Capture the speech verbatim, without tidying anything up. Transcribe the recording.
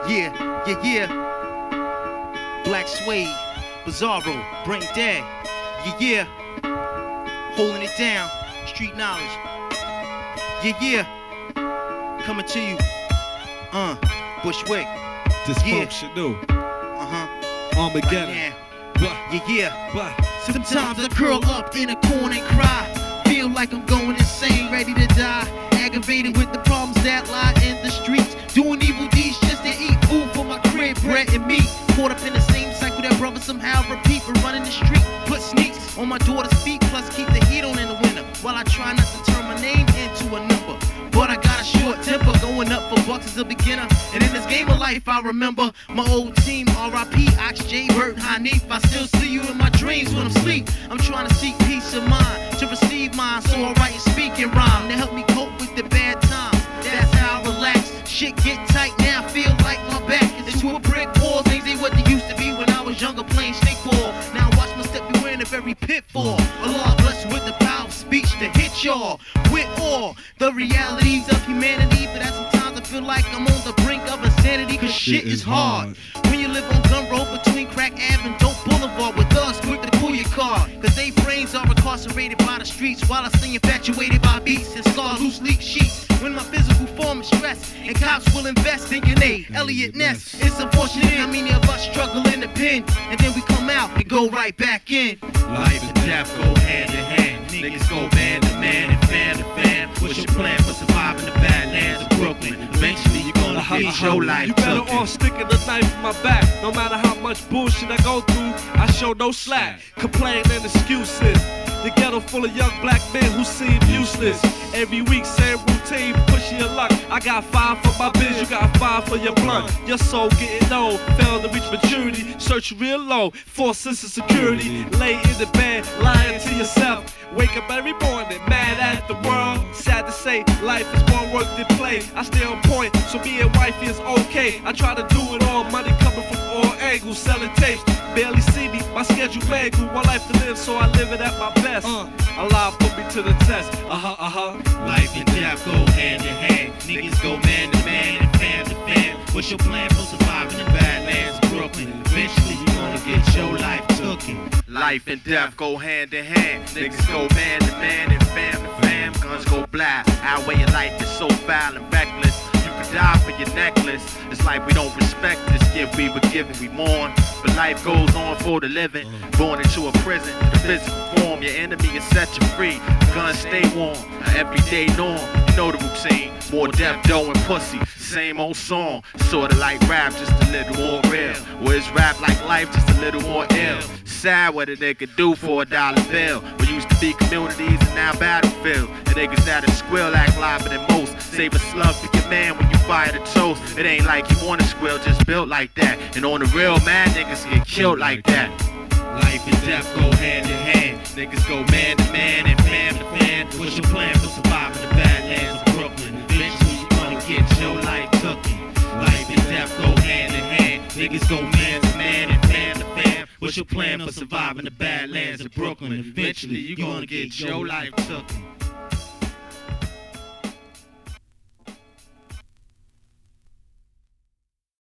Yeah, yeah, yeah. Black Suede, Bizarro, Brain Dead. Yeah, yeah. Holding it down, street knowledge. Yeah, yeah. Coming to you. Uh, Bushwick. Dysfunctional. Yeah. Uh-huh. Armageddon. Right What? yeah, yeah. What? Sometimes I curl up in a corner and cry. Feel like I'm going insane, ready to die. Aggravated with the problems that lie in the streets. Doing evil deeds just to eat food for my crib, bread and meat. Caught up in the same cycle that brothers somehow repeat. But running the street, put sneaks on my daughter's feet. Plus keep the heat on in the winter, while I try not to turn my name into a number. But I got a short temper, going up for bucks as a beginner. And in this game of life, I remember my old team, R I P, Ox, J, Bert, Hanif. I still see you in my dreams when I'm asleep. I'm trying to seek peace of mind, to receive mine, so I write and speak and rhyme to help me cope with the bad times. That's how I relax. Shit get tight now, feel like my back is to a brick wall. Things ain't what they used to be when I was younger playing snake ball. Now watch my step, beware in a very pitfall. Allah bless you with the power of speech to hit y'all with all the realities of humanity. But at sometimes I feel like I'm on the brink of insanity, cause shit is hard when you live on Gun Road between Crack Ave and Dope Boulevard with thugs quick to pull your car. Cause they brains are incarcerated by the streets, while I stay infatuated by beats and scar loose leaf sheets. When my physical form is stressed, and cops will invest in your name, Elliot Ness. It's unfortunate how many of us struggle in the pen, and then we come out and go right back in. Life and death go hand in hand. Niggas go man to man and fan to fan. What's your plan for surviving the badlands of Brooklyn? Eventually you're gonna Uh-huh, get uh-huh. your life You better taken. off sticking the knife in my back. No matter how much bullshit I go through, I show no slack. Complain and excuses. The ghetto full of young black men who seem useless. Every week, same routine, pushing your luck. I got five for my biz, you got five for your blunt. Your soul getting low, fail to reach maturity. Search real low, for sense of security. Lay in the bed, lying to yourself. Wake up every morning, mad at the world. Sad to say, life is more work than play. I stay on point, so being wifey is okay. I try to do it all, money coming from all angles. Selling tapes, barely see me, my schedule mangled. One life to live, so I live it at my best. Uh, Allah put me to the test, uh-huh, uh-huh. Life and death go hand in hand. Niggas go man to man and fan to fan. What's your plan for surviving in the badlands of Brooklyn? Eventually you're gonna get your life taken. Life and death go hand in hand. Niggas go man to man and fam to fam. Guns go black. Our way of life is so foul and reckless. You could die for your necklace. It's like we don't respect this gift we were given. We mourn, but life goes on for the living. Born into a prison, the physical form. Your enemy is set you free. Guns stay warm. An everyday norm. You know the routine. More death, dough, and pussy. Same old song. Sorta like rap, just a little more real. Or is rap like life, just a little more ill? Sad what a nigga do for a dollar bill. We used to be communities and now battlefield. And niggas that squill act liver than most. Save a slug for your man when you fire the toast. It ain't like you wanna squill, just built like that. And on the real, mad niggas get killed like that. Life and death go hand in hand. Niggas go man to man and fan to fan. What's your plan for surviving the badlands of Brooklyn? Eventually you gonna get your life taken. Life and death go hand in hand. Niggas go man to man and fan to fan. What's your plan for surviving the badlands of Brooklyn? Eventually you gonna get your life taken.